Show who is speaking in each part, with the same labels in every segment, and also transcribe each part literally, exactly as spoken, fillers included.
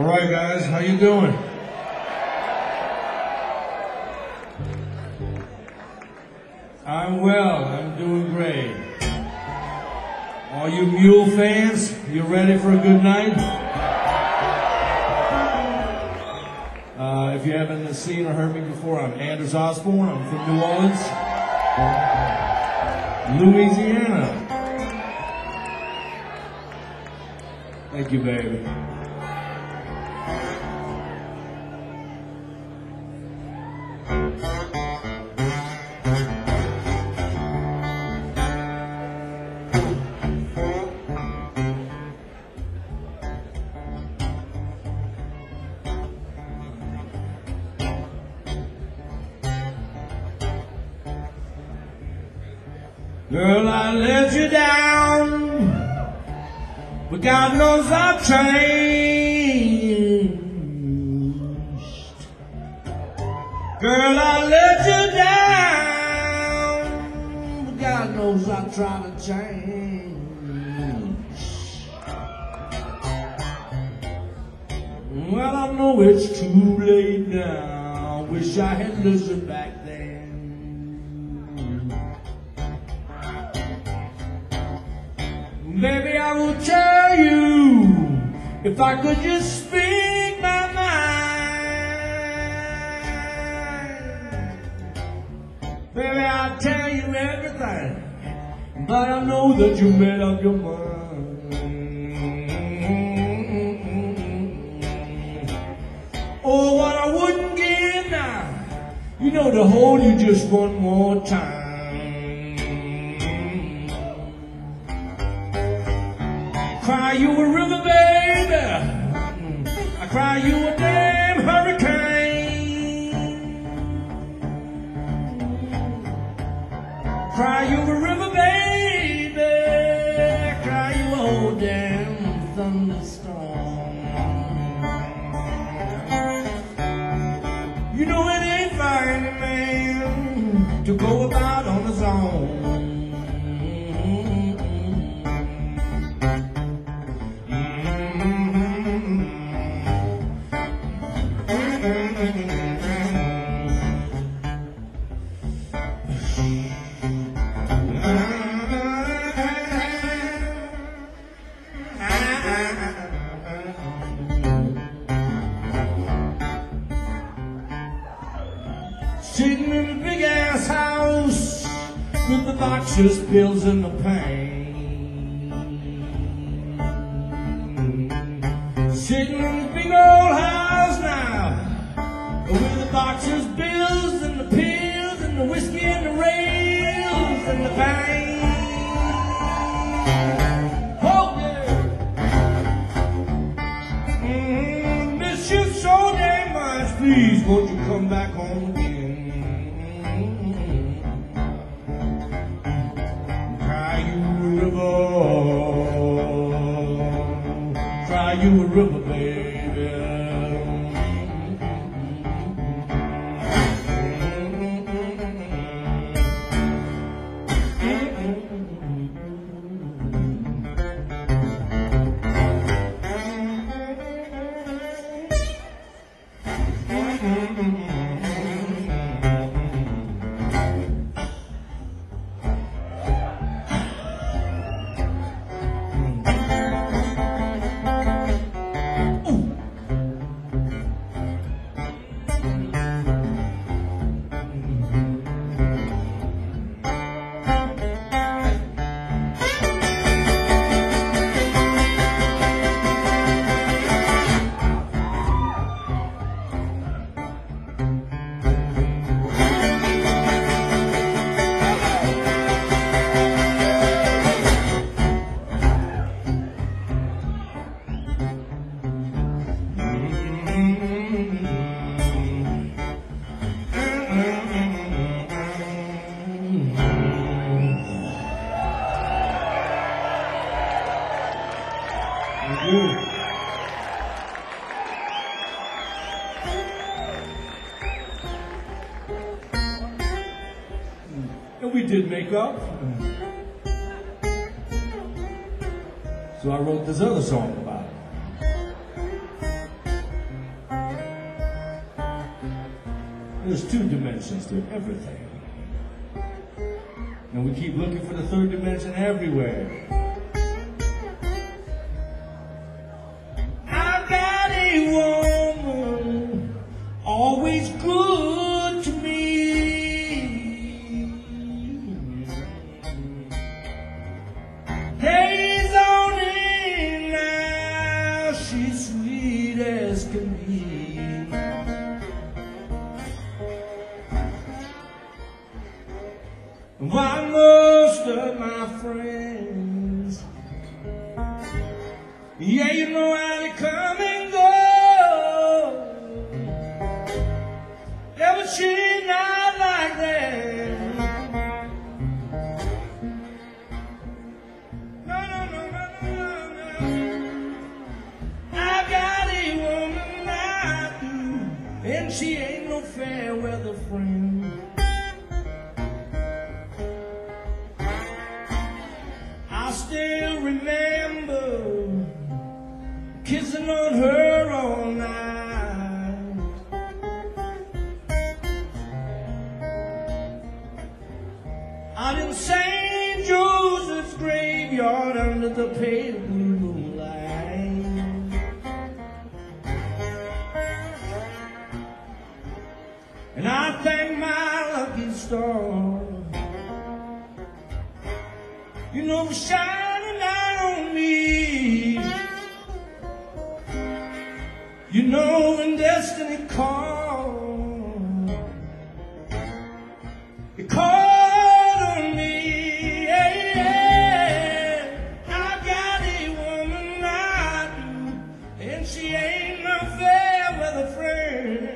Speaker 1: right, guys, how you doing? I'm well, I'm doing great. All you Mule fans, you ready for a good night? Uh, if you haven't seen or heard me before, I'm Anders Osborne. I'm from New Orleans, Louisiana. Thank you, baby. Girl, I let you down, but God knows I've changed. Girl, I let you down, but God knows I try to change. Well, I know it's too late now. Wish I had listened back then. Baby, I will tell you, if I could just speak my mind. Baby, I'll tell you everything, but I know that you made up your mind. Oh, what I wouldn't give now, you know, to hold you just one more time. Cry you a river, baby. I cry you a damn hurricane. Cry you a river, baby. Cry you a whole damn thunderstorm. You know it ain't fine, man, to go about on his own. Sitting in a big ass house with the boxes, pills, and the pain. Sitting in a big old house now with the boxes, bills, and the pills, and the whiskey, and the rails, and the pain. Oh yeah, mm, miss you so damn much. Please, won't you come back home again? Cry you a river, baby. And we did make up. So I wrote this other song about it. There's two dimensions to everything. And we keep looking for the third dimension everywhere. I've got a woman always good to me. Days on end now, she's sweet as can be. Why most of my friends, yeah, you know how they come and go. Yeah, but she's not like that. No, no, no, no, no, no. I got a woman I do, and she ain't no fair weather friend. I still remember kissing on her all night. Out in Saint Joseph's graveyard under the pale blue moonlight. And I thank my lucky star, you know, for shining down on me. You know, when destiny called, it called on me. Yeah, yeah. I got a woman I do, and she ain't no fair weather friend.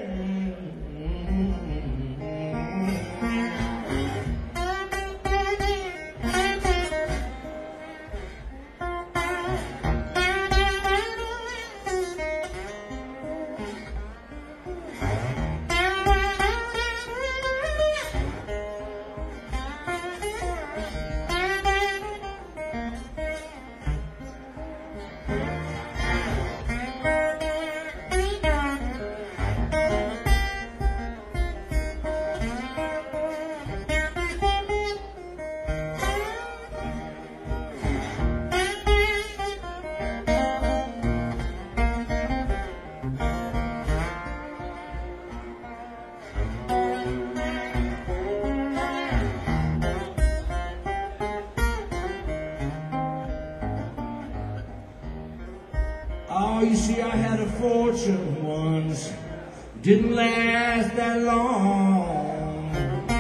Speaker 1: Oh, you see, I had a fortune once, didn't last that long.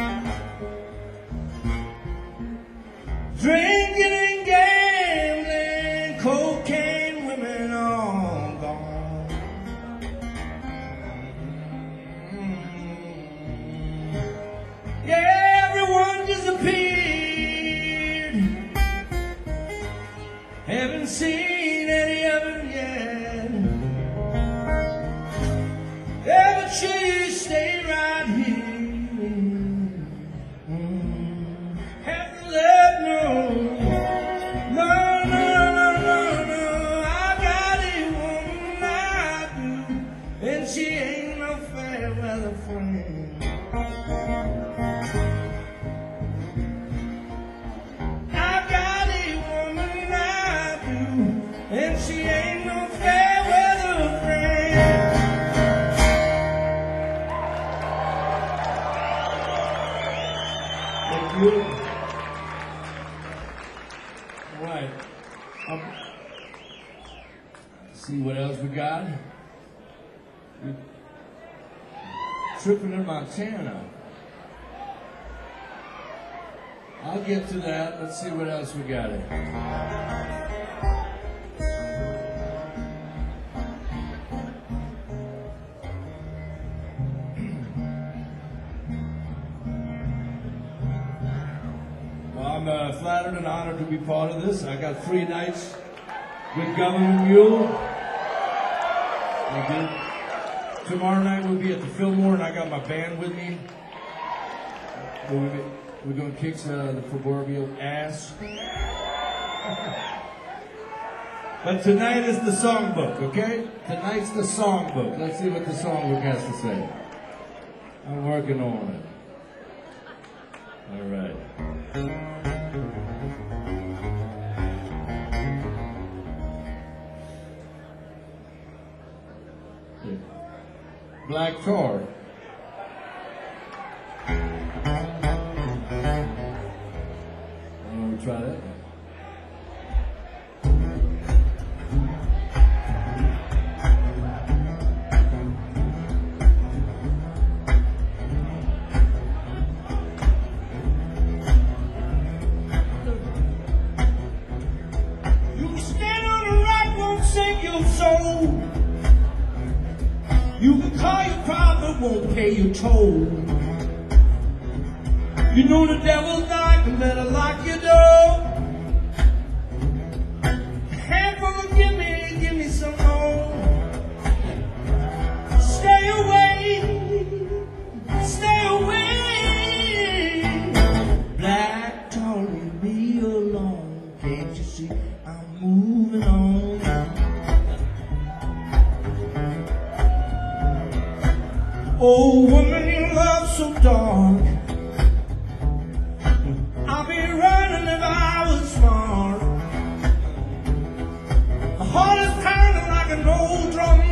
Speaker 1: Drinking and gambling, cocaine, women all gone. Yeah, everyone disappeared. Haven't seen any of them yet. Yeah, but she stayed right here. Mm. Haven't let no, no, no, no, no, no. I got a woman I do, and she ain't no fair weather friend. I got a woman I do, and she ain't no fair weather friend. Thank you. All right. Um, see what else we got. Tripping in Montana. I'll get to that. Let's see what else we got here. I'm uh, flattered and honored to be part of this. I got three nights with Governor Mule. Thank you. Tomorrow night we'll be at the Fillmore, and I got my band with me. We're, we're going to kick uh, the proverbial ass. But tonight is the songbook, okay? Tonight's the songbook. Let's see what the songbook has to say. I'm working on it. All right. Yeah. Black Tar. I'm gonna try that. You can call your prophet, won't pay your toll. You know the devil's knocking, better lock your door. Handful, give me, give me some more. Stay away, stay away. Black Tar, leave me alone. Can't you see I'm moving on? Oh, woman, your love so dark. I'd be running if I was smart. My heart is pounding like an old drum.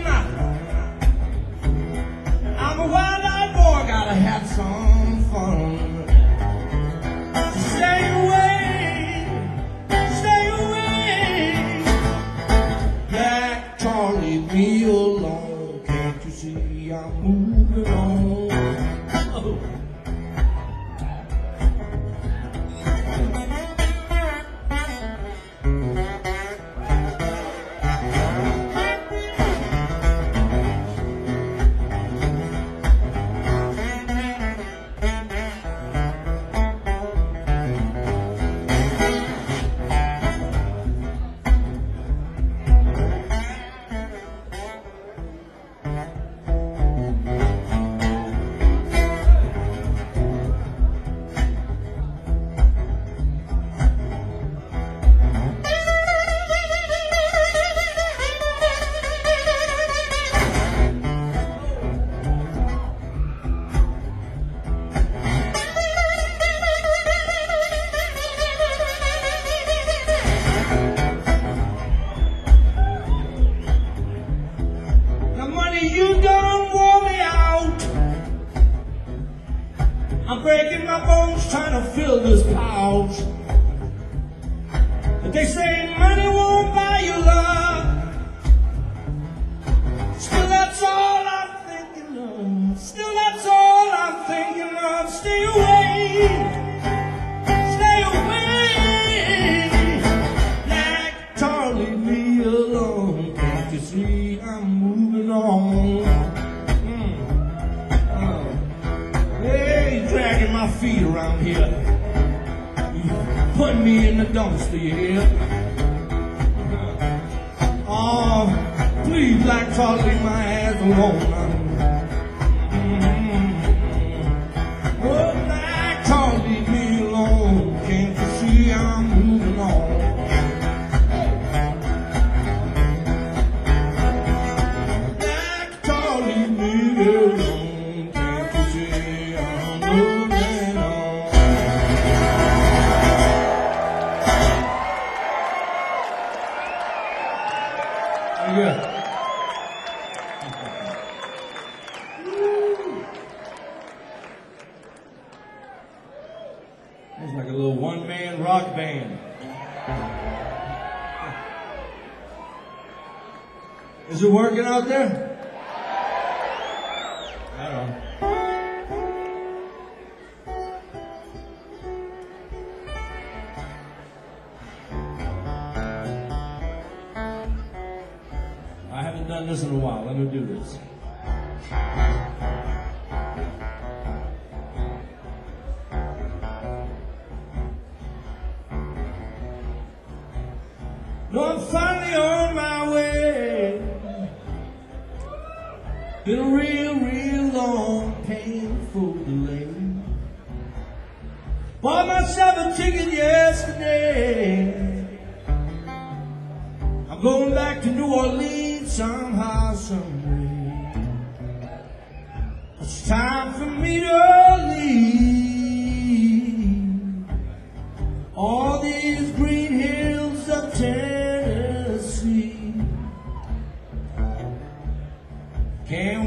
Speaker 1: I'm a wild-eyed boy, gotta have some fun. Stay away, stay away. Black Tar, leave me alone. Can't you see I'm moving on? Oh. You done wore me out. I'm breaking my bones trying to fill this pouch. But they say money won't buy you love. Still that's all I'm thinking of. Still that's all I'm thinking of. Stay away, stay away. Black Tar, leave me alone. Can't you see I'm moving on? My feet around here, put me in the dumpster, you hear? Oh, please, Black Tar, leave my ass alone. Mm-hmm. Oh, Black Tar, leave me alone. Can't you see I'm moving on? Black Tar, leave me alone. Can't you see I'm moving on? Yeah. It's like a little one-man rock band. Is it working out there? I don't know. I haven't done this in a while. Let me do this. No, I'm finally on my way. Been a real, real long, painful delay. Bought myself a ticket yesterday. I'm going back to New Orleans somehow, some way. It's time for me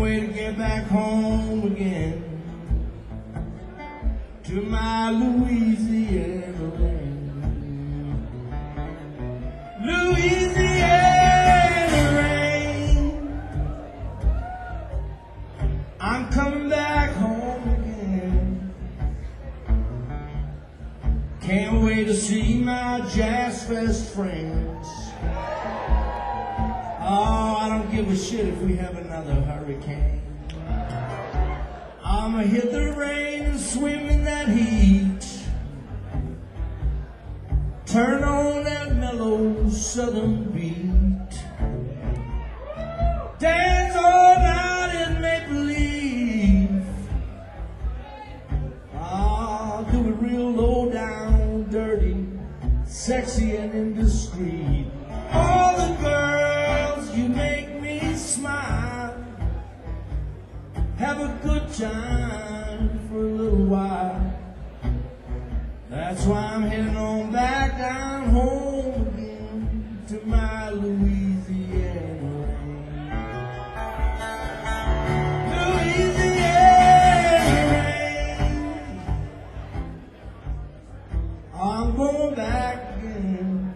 Speaker 1: wait to get back home again to my Louisiana rain. Louisiana rain. I'm coming back home again. Can't wait to see my Jazz Fest friends. Oh, I don't give a shit if we have another hurricane. I'ma hit the rain and swim in that heat. Turn on that mellow southern beat. Dance all night in make-believe. I'll do it real low down, dirty, sexy and indiscreet. All the girls, you make me smile. Have a good time for a little while. That's why I'm heading on back down home again to my Louisiana rain. Louisiana rain. I'm going back again.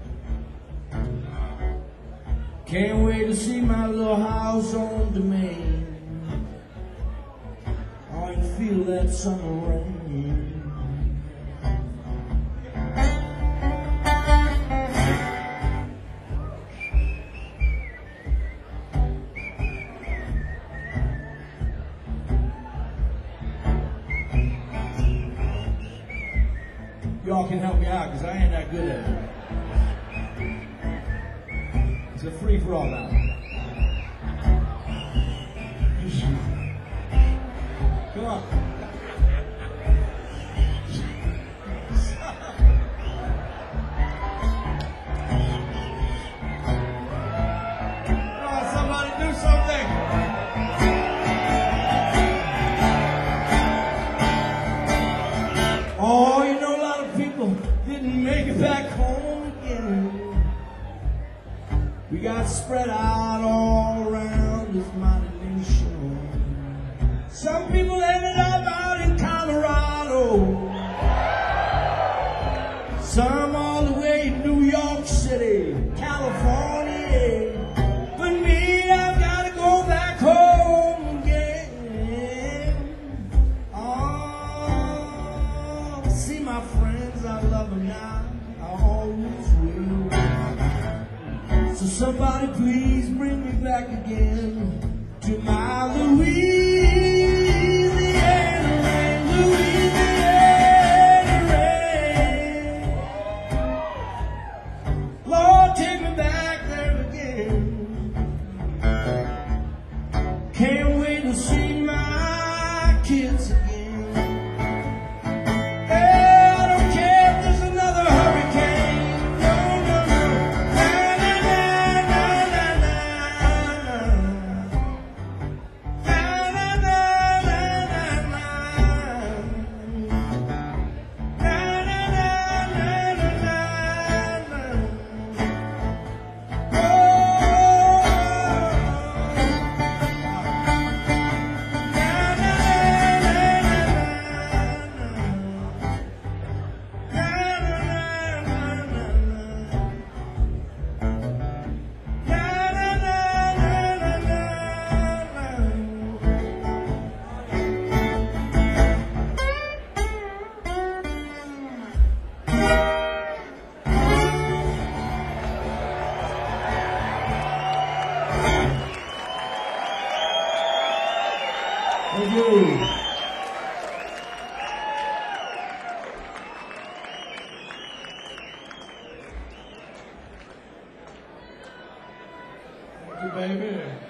Speaker 1: Can't wait to see my little house on Domain. Oh, and feel that summer rain. Y'all can help me out because I ain't that good at it. It's a free-for-all now. Come on. Come on, somebody do something. Oh, you know, a lot of people didn't make it back home again. We got spread out all around this mighty nation. Some people ended up out in Colorado. Some all the way in New York City, California. But me, I've got to go back home again. Oh, see my friends, I love them now. I always will. So somebody please bring me back again to my Louisiana rain, Louisiana rain. Lord, take me back there again. Can't wait to see my kids again. Hey, I don't care if there's another hurricane. No, no, no. Na, na, na, na, na, na. Na, na, na, na, na, na. Na, na, na, na, na, na. Oh. Thank you. Thank you, baby.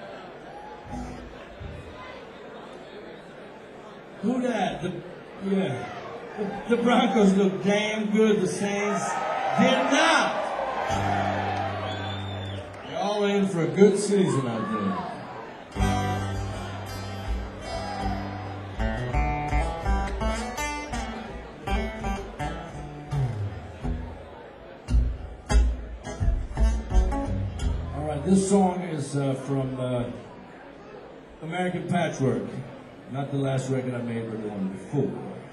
Speaker 1: Who that? The, yeah. The, the Broncos look damn good. The Saints did not. Y'all in for a good season out there. This song is uh, from uh, American Patchwork. Not the last record I made, but the one before.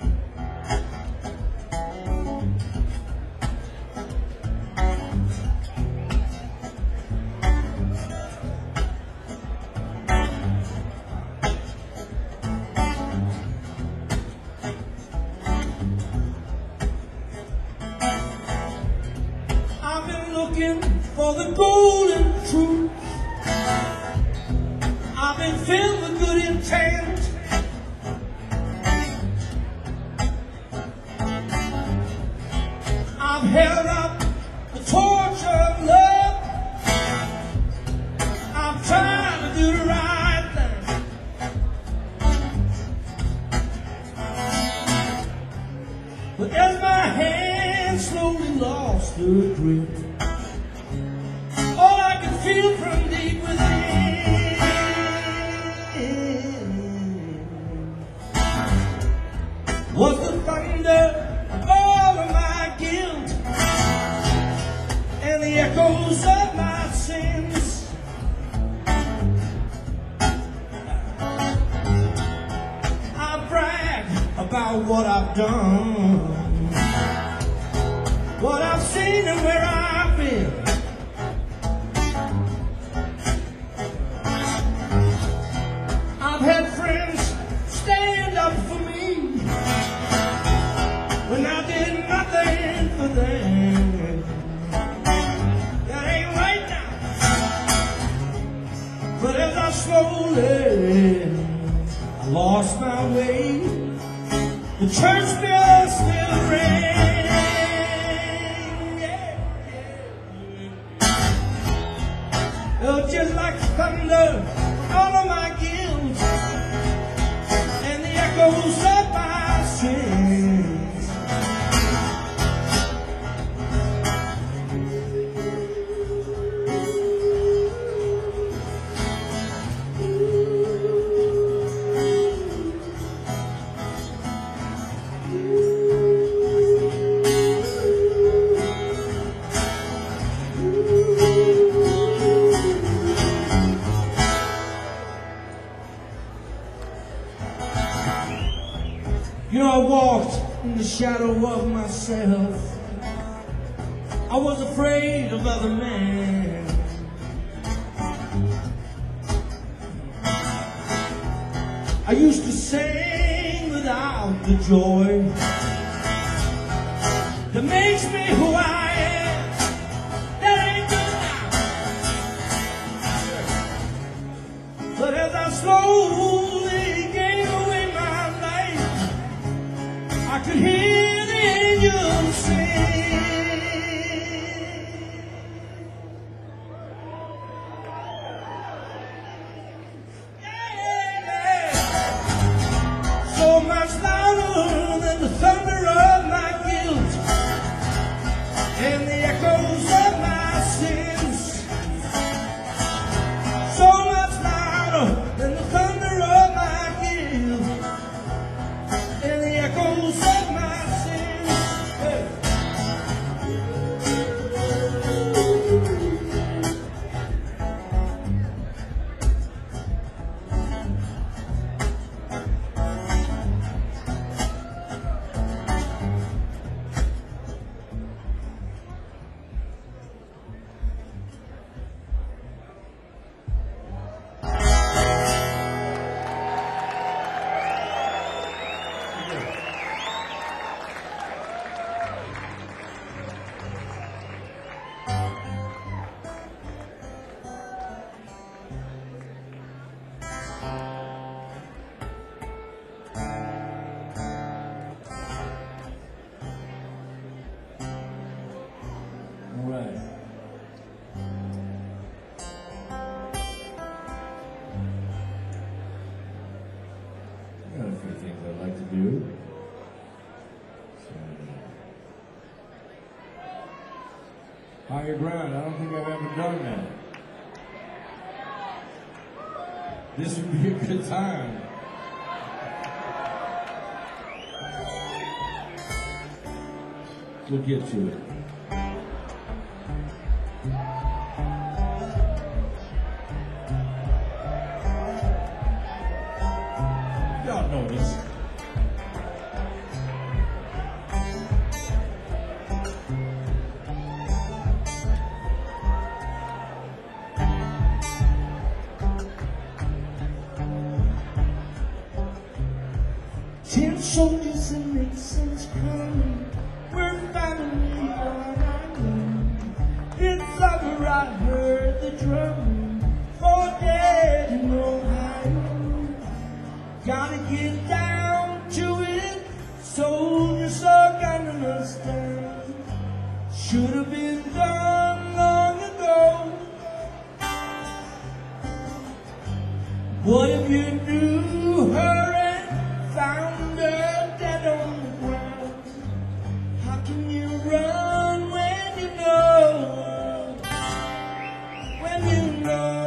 Speaker 1: I've been looking for the golden truth. I've been filled with good intent. I've held up the torch of love. I'm trying to do the right thing. But as my hand slowly lost her grip, all I can feel from deep within was the thunder of all of my guilt and the echoes of my sins. I brag about what I've done, what I've seen and where I've been. I've had friends stand up for me when I did nothing for them. That ain't right now. But as I slowly I lost my way, the church bell still rang. Yeah, yeah. Oh, just like thunder, all of my guilt and the echoes of my sins. You know, I walked in the shadow of myself. I was afraid of other men. I used to sing without the joy that makes me who I am. That ain't good now. But as I slowly gave away my life, I could hear the angels sing. Yeah, yeah. So much louder than the thunder of my guilt and the echoes of my sins. So much louder than the thunder of my guilt and the echoes of my sins. Hey. All right. I got a few things I'd like to do. So, higher ground. I don't think I've ever done that. This would be a good time. We'll get to it. not knowing this. Ten soldiers and Nixon's coming. We're family on island. It's over, I heard the drum. For dead in Ohio. Gotta get down to it. Soldiers are gunning us down. Should have been done long ago. What if you knew her and found her dead on the ground? How can you run when you know? When you know?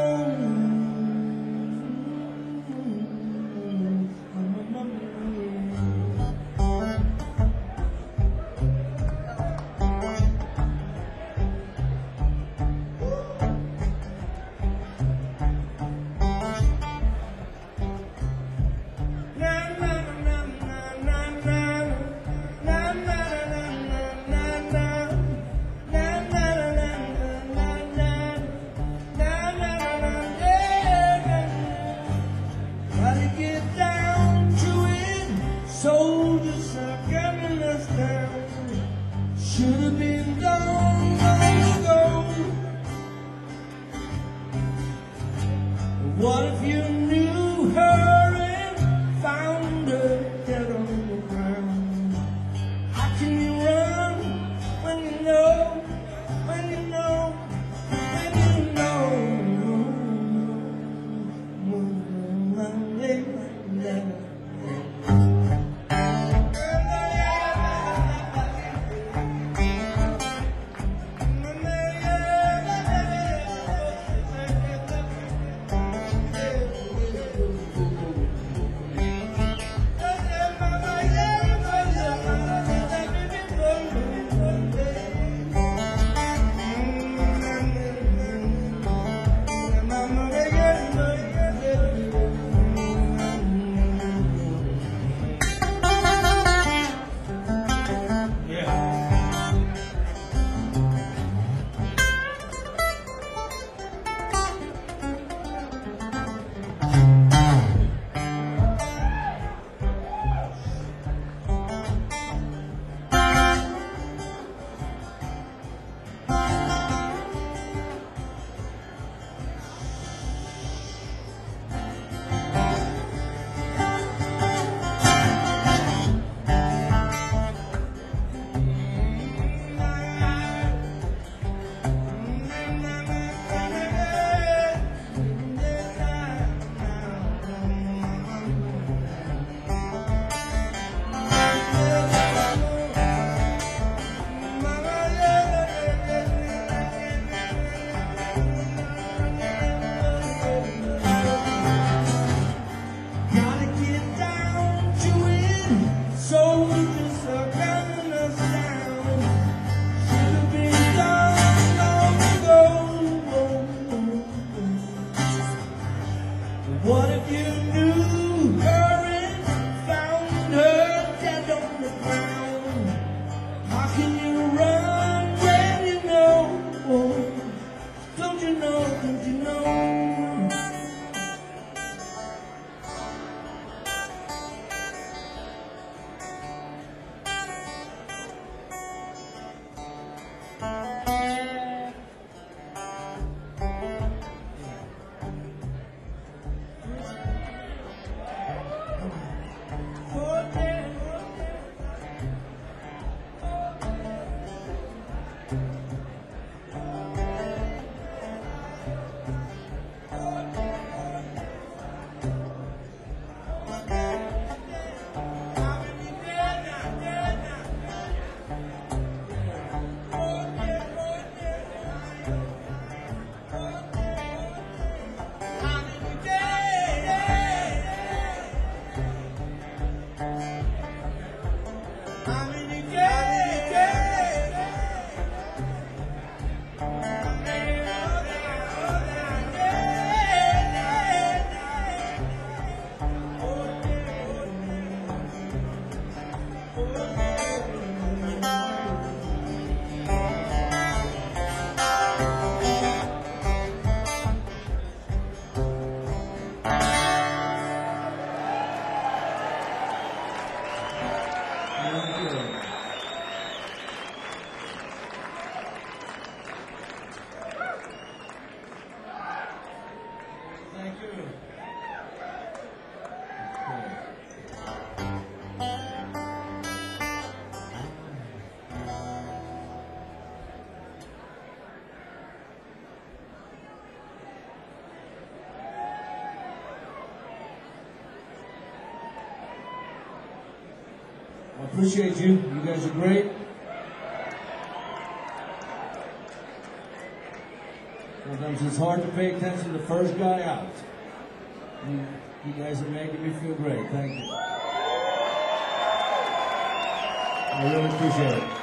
Speaker 1: Soldiers are coming us down. Should have been done long ago. What if you knew her and found her dead on the ground? How can you run when you know, when you know, when you know? What if you knew her and found her dead on the ground? How can you run when you know? Don't you know, don't you know? Thank you. I appreciate you. You guys are great. Sometimes it's hard to pay attention to the first guy out. You, you guys are making me feel great. Thank you. I really appreciate it.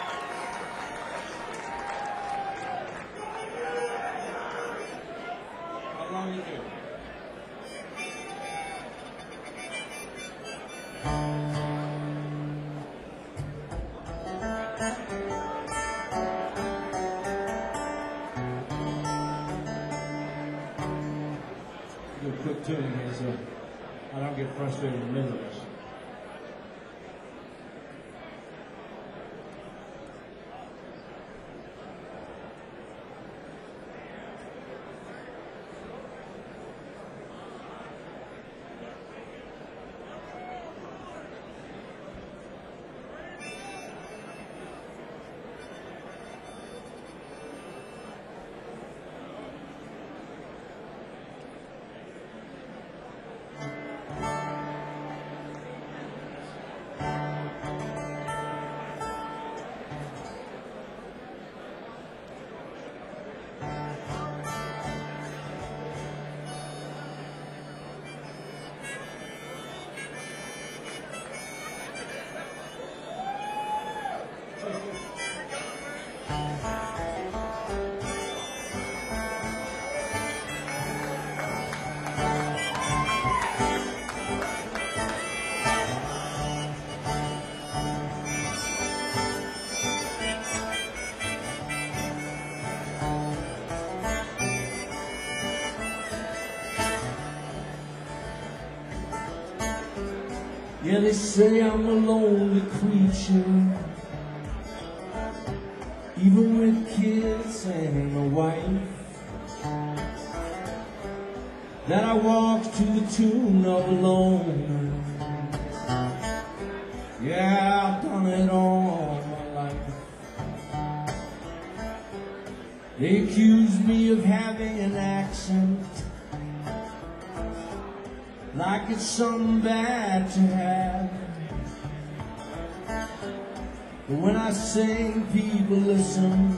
Speaker 1: How long you do? Do a quick tuning here so I don't get frustrated in the middle of this. Yeah, they say I'm a lonely creature, even with kids and a wife, that I walk to the tune of Alone. Yeah, I've done it all my life. They accuse me of having an accent, like it's something bad to have. But when I sing, people listen.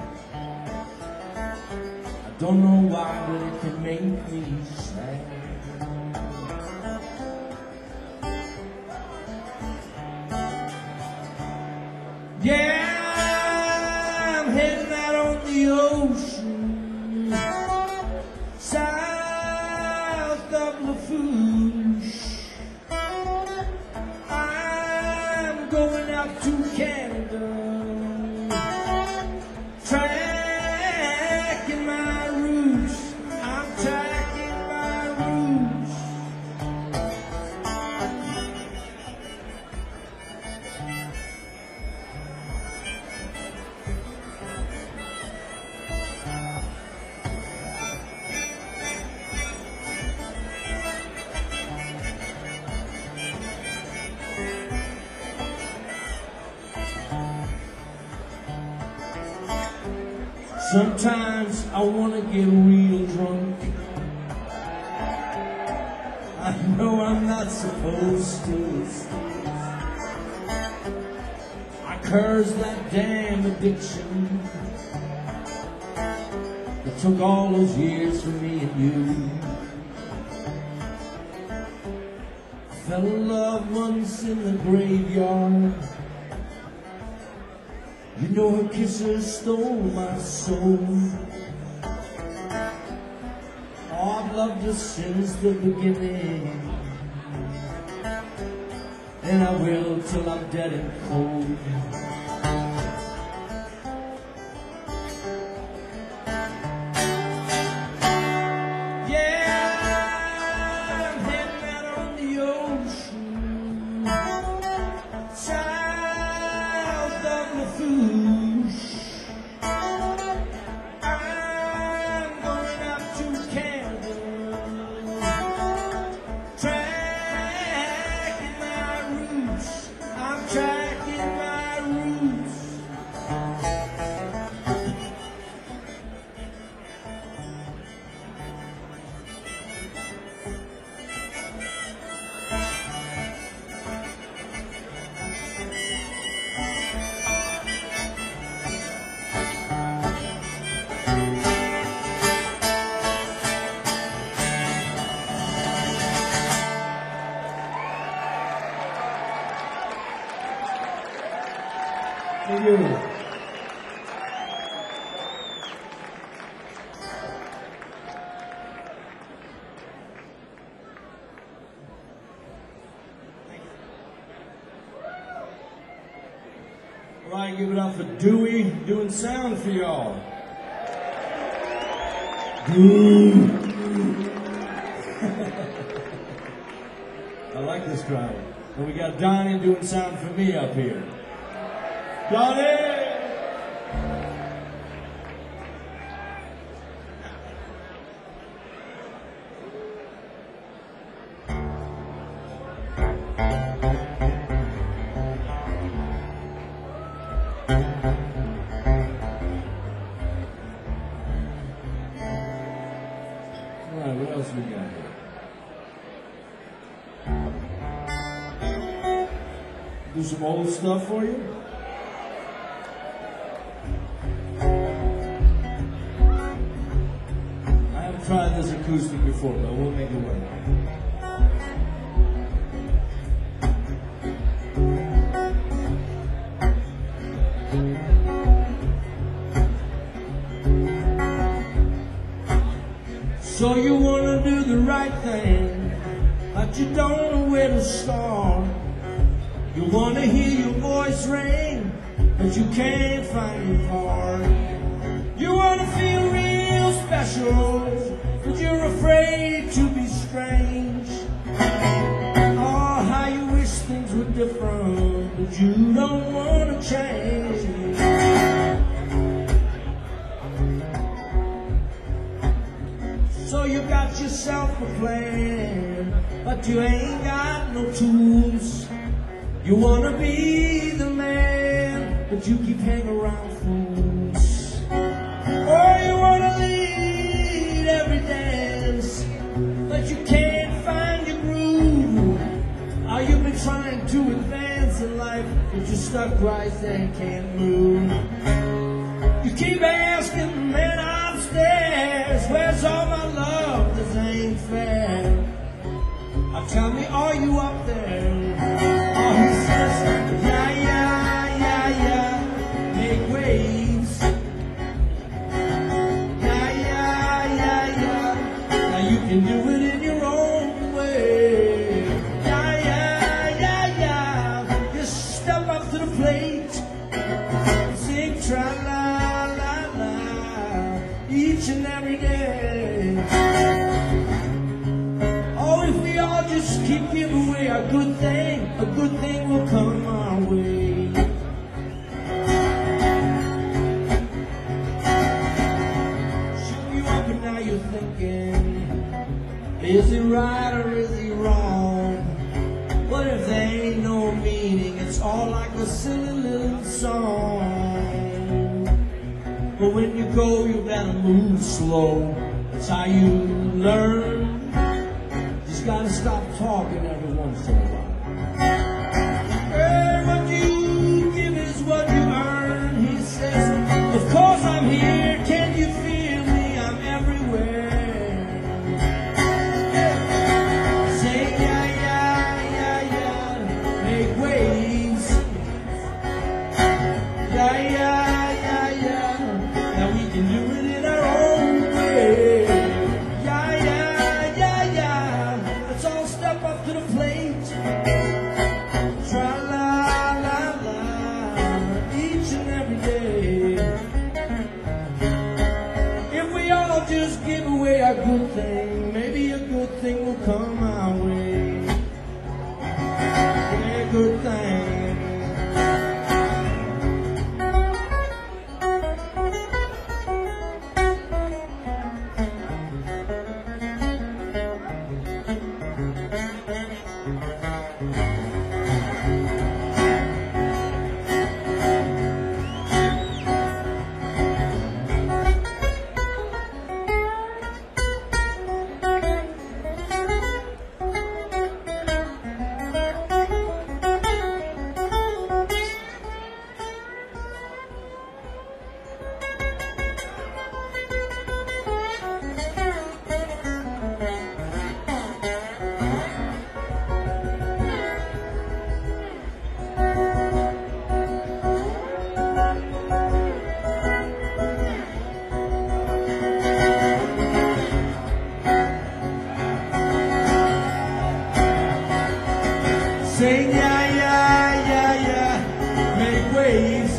Speaker 1: I don't know why, but it can make me sad. Yeah, I'm heading out on the ocean, south of Lafourche. I'm going out to Canada, tracking my roots. I'm tracking my roots. Sometimes I want to get real drunk. I know I'm not supposed to. I curse that damn addiction that took all those years from me and you. I fell in love once in the graveyard. You know her kisses stole my soul. Oh, I've loved her since the beginning, and I will till I'm dead and cold. Yeah, I'm heading out on the ocean, Thank you. All right, give it up for Dewey doing sound for y'all. Dewey. I like this crowd. And we got Donnie doing sound for me up here. Donnie! What else we got here? Do some old stuff for you? I haven't tried this acoustic before, but we'll make it work. So you wanna do the right thing, but you don't know where to start. You wanna hear your voice ring, but you can't find your heart. You wanna feel real special, but you're afraid to be strange. Oh, how you wish things were different, but you don't wanna change. So you got yourself a plan, but you ain't got no tools. You wanna be the man, but you keep hanging around fools. Or you wanna lead every dance, but you can't find your groove. Or you've been trying to advance in life, but you're stuck right there and can't move. You keep asking the man upstairs, where's all my love? This ain't fair. Now tell me, are you up there? Oh, he says, yeah, yeah, yeah, yeah, make waves. Yeah, yeah, yeah, yeah, now you can do it in your own way. Yeah, yeah, yeah, yeah, just step up to the plate, sing tra-la-la-la, each and every day. Oh, if we all just keep giving away a good thing, a good thing will come our way. Shoot you up and now you're thinking, is it right or is it wrong? What if there ain't no meaning? It's all like a silly little song. But when you go, you better move slow. That's how you learn. Just gotta stop talking every once in a while. Hey, what you give is what you earn, he says. Of course I'm here, can you feel me? I'm everywhere. Say yeah, yeah, yeah, yeah, make waves. Yeah, yeah, yeah, yeah, now we can do it in our own way. Yeah, yeah, yeah, yeah, let's all step up to the plate. Tra-la-la-la, each and every day. If we all just give away a good thing, maybe a good thing will come our way. Yeah, a good thing. Sing yeah, yeah, yeah, yeah, make waves.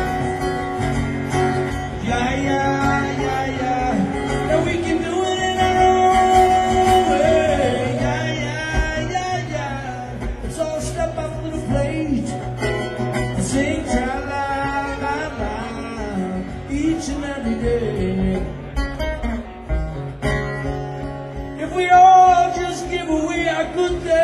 Speaker 1: Yeah, yeah, yeah, yeah, and we can do it in our own way. Yeah, yeah, yeah, yeah. So step up to the plate and sing tra-la-la-la each and every day. If we all just give away our good day,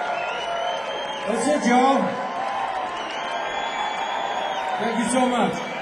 Speaker 1: that's it, y'all. Thank you so much.